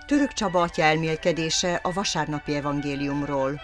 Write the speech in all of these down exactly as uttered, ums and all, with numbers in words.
Török Csaba atya elmélkedése a vasárnapi evangéliumról.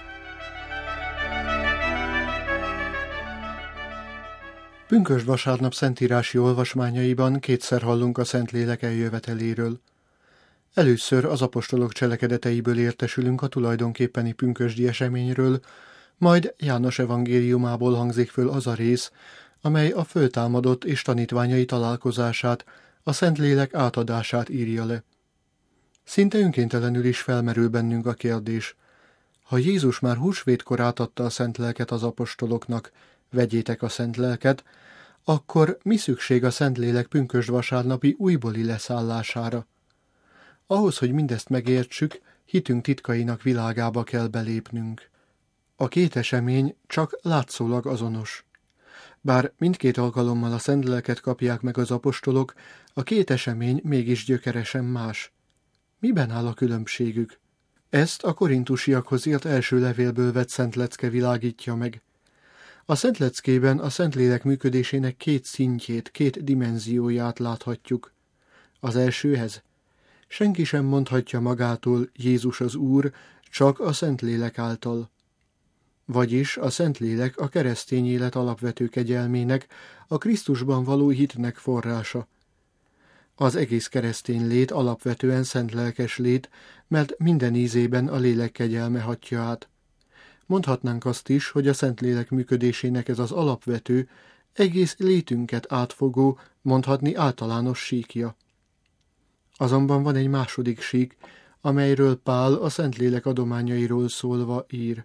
Pünkösd vasárnap szentírási olvasmányaiban kétszer hallunk a Szentlélek eljöveteléről. Először az apostolok cselekedeteiből értesülünk a tulajdonképpeni pünkösdi eseményről, majd János evangéliumából hangzik föl az a rész, amely a föltámadott és tanítványai találkozását, a Szentlélek átadását írja le. Szinte önkéntelenül is felmerül bennünk a kérdés. Ha Jézus már húsvétkor átadta a szent lelket az apostoloknak, vegyétek a szent lelket, akkor mi szükség a Szentlélek pünkösd vasárnapi újbóli leszállására? Ahhoz, hogy mindezt megértsük, hitünk titkainak világába kell belépnünk. A két esemény csak látszólag azonos. Bár mindkét alkalommal a szent lelket kapják meg az apostolok, a két esemény mégis gyökeresen más. Miben áll a különbségük? Ezt a korintusiakhoz írt első levélből vett szent lecke világítja meg. A szent leckében a Szentlélek működésének két szintjét, két dimenzióját láthatjuk. Az elsőhez: senki sem mondhatja magától Jézus az Úr, csak a Szentlélek által. Vagyis a Szentlélek a keresztény élet alapvető kegyelmének, a Krisztusban való hitnek forrása. Az egész keresztény lét alapvetően szentlelkes lét, mert minden ízében a lélek kegyelme hatja át. Mondhatnánk azt is, hogy a Szentlélek működésének ez az alapvető, egész létünket átfogó, mondhatni általános síkja. Azonban van egy második sík, amelyről Pál a Szentlélek adományairól szólva ír.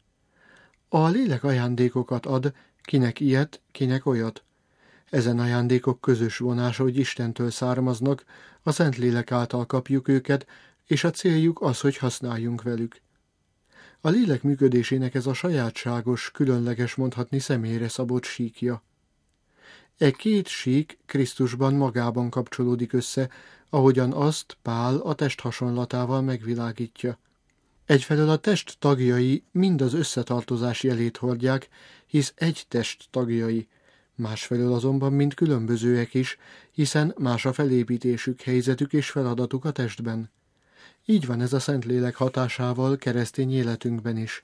A lélek ajándékokat ad, kinek ilyet, kinek olyat. Ezen ajándékok közös vonása, hogy Istentől származnak, a Szentlélek által kapjuk őket, és a céljuk az, hogy használjunk velük. A lélek működésének ez a sajátságos, különleges, mondhatni személyre szabott síkja. E két sík Krisztusban magában kapcsolódik össze, ahogyan azt Pál a test hasonlatával megvilágítja. Egyfelől a test tagjai mind az összetartozás jelét hordják, hisz egy test tagjai, másfelől azonban mind különbözőek is, hiszen más a felépítésük, helyzetük és feladatuk a testben. Így van ez a Szentlélek hatásával keresztény életünkben is.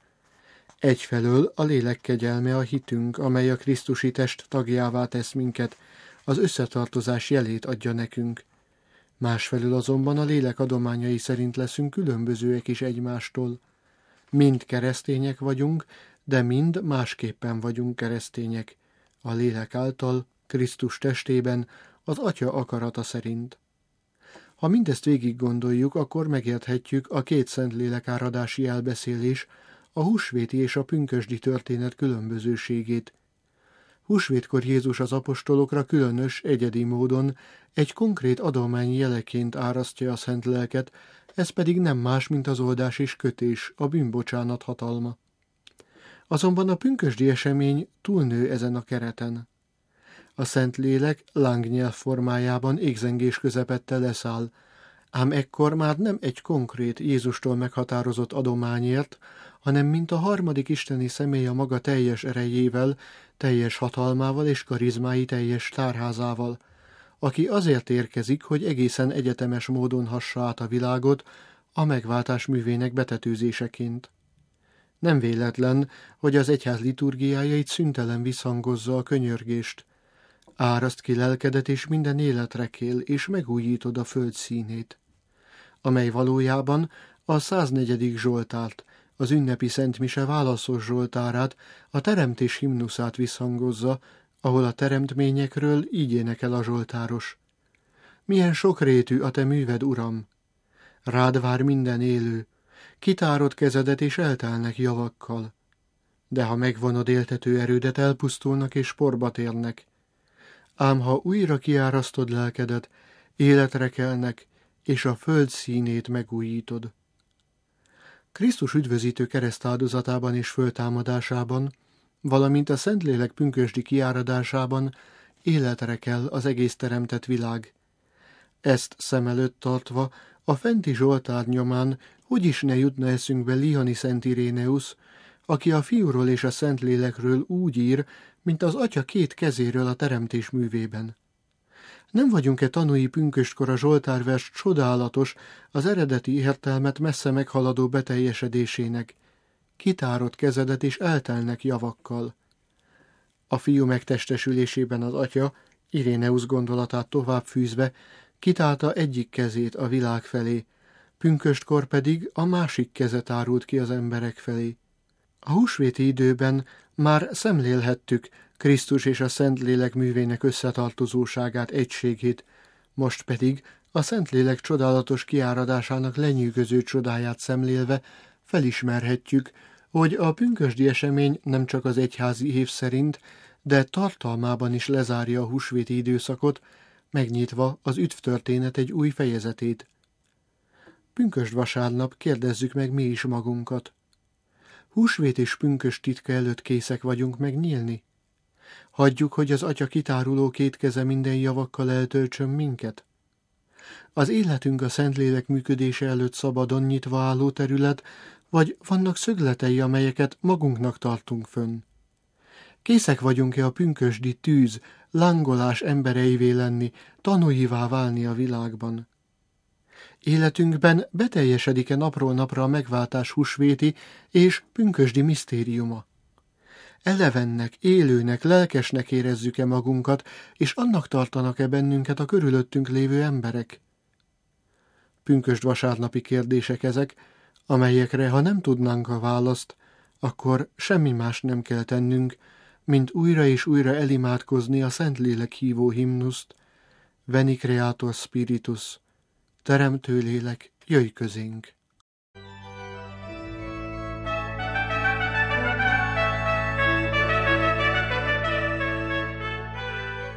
Egyfelől a lélek kegyelme a hitünk, amely a krisztusi test tagjává tesz minket, az összetartozás jelét adja nekünk. Másfelől azonban a lélek adományai szerint leszünk különbözőek is egymástól. Mind keresztények vagyunk, de mind másképpen vagyunk keresztények, a lélek által, Krisztus testében, az Atya akarata szerint. Ha mindezt végig gondoljuk, akkor megérthetjük a két Szentlélek áradási elbeszélés, a húsvéti és a pünkösdi történet különbözőségét. Húsvétkor Jézus az apostolokra különös, egyedi módon egy konkrét adomány jeleként árasztja a szent lelket, ez pedig nem más, mint az oldás és kötés, a bűnbocsánat hatalma. Azonban a pünkösdi esemény túlnő ezen a kereten. A Szentlélek lángnyelv formájában égzengés közepette leszáll, ám ekkor már nem egy konkrét, Jézustól meghatározott adományért, hanem mint a harmadik isteni személy a maga teljes erejével, teljes hatalmával és karizmái teljes tárházával, aki azért érkezik, hogy egészen egyetemes módon hassa át a világot a megváltás művének betetőzéseként. Nem véletlen, hogy az egyház liturgiájait szüntelen visszhangozza a könyörgést. Áraszt ki lelkedet, és minden életre kél, és megújítod a föld színét, amely valójában a száznegyedik zsoltárt, az ünnepi szentmise válaszos zsoltárát, a teremtés himnuszát visszhangozza, ahol a teremtményekről így énekel a zsoltáros. Milyen sokrétű a te műved, Uram! Rád vár minden élő, kitárod kezedet és eltelnek javakkal. De ha megvonod éltető erődet, elpusztulnak és porba térnek. Ám ha újra kiárasztod lelkedet, életre kelnek, és a föld színét megújítod. Krisztus üdvözítő keresztáldozatában és föltámadásában, valamint a Szentlélek pünkösdi kiáradásában életre kell az egész teremtett világ. Ezt szem előtt tartva, a fenti zsoltár nyomán hogy is ne jutna eszünkbe Lihani Szent Iréneusz, aki a Fiúról és a Szentlélekről úgy ír, mint az Atya két kezéről a teremtés művében. Nem vagyunk-e tanúi pünköstkor a Zsoltárvers csodálatos, az eredeti értelmet messze meghaladó beteljesedésének? Kitárott kezedet és eltelnek javakkal. A fiú megtestesülésében az atya, Iréneusz gondolatát továbbfűzve, kitálta egyik kezét a világ felé, pünköstkor pedig a másik keze tárult ki az emberek felé. A húsvéti időben már szemlélhettük Krisztus és a Szentlélek művének összetartozóságát, egységét, most pedig a Szentlélek csodálatos kiáradásának lenyűgöző csodáját szemlélve felismerhetjük, hogy a pünkösdi esemény nem csak az egyházi év szerint, de tartalmában is lezárja a húsvéti időszakot, megnyitva az üdvtörténet egy új fejezetét. Pünkösd vasárnap kérdezzük meg mi is magunkat. Húsvét és pünkösd titka előtt készek vagyunk megnyílni? Hagyjuk, hogy az Atya kitáruló két keze minden javakkal eltöltsön minket? Az életünk a Szentlélek működése előtt szabadon nyitva álló terület, vagy vannak szögletei, amelyeket magunknak tartunk fönn? Készek vagyunk-e a pünkösdi tűz, lángolás embereivé lenni, tanúivá válni a világban? Életünkben beteljesedik-e napról napra a megváltás húsvéti és pünkösdi misztériuma? Elevennek, élőnek, lelkesnek érezzük-e magunkat, és annak tartanak-e bennünket a körülöttünk lévő emberek? Pünkösd vasárnapi kérdések ezek, amelyekre, ha nem tudnánk a választ, akkor semmi más nem kell tennünk, mint újra és újra elimádkozni a Szentlélek hívó himnuszt, Veni Creator Spiritus, Teremtő lélek, jöjj közénk!